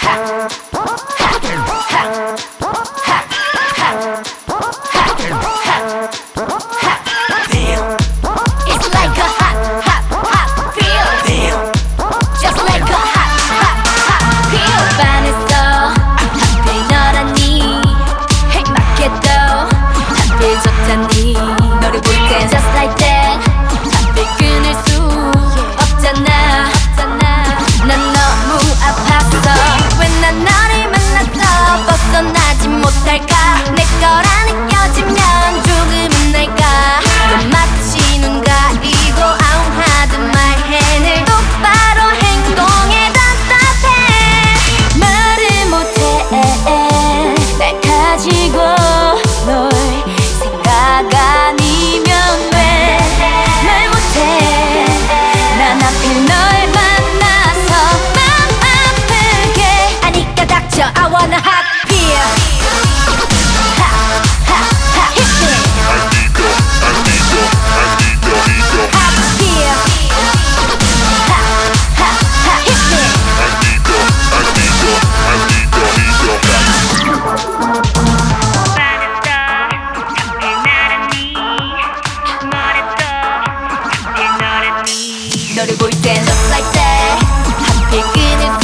It's like a hot feel. Just like a hot feel. 반했어 하필 너라니 막해도 하필 좋다니 너를 볼 땐 just like that 하필 끊을 수 없잖아. 난 너무 아팠어. 왜 난 너를 만나서 벗어나지 못할까. 내 거라 느껴지면 조금은 날까. 넌 마치 눈 가리고 아웅하듯 말해. 똑바로 행동에 답답해. 말을 못해. 날 가지고 널 생각 아니면 왜 말 못해. 난 하필 널 만나서 맘 아프게 하니까 닥쳐. I wanna hot feel. Hit me. Hot feel. Hit me. 너를 볼 땐 just like that 하필 끊을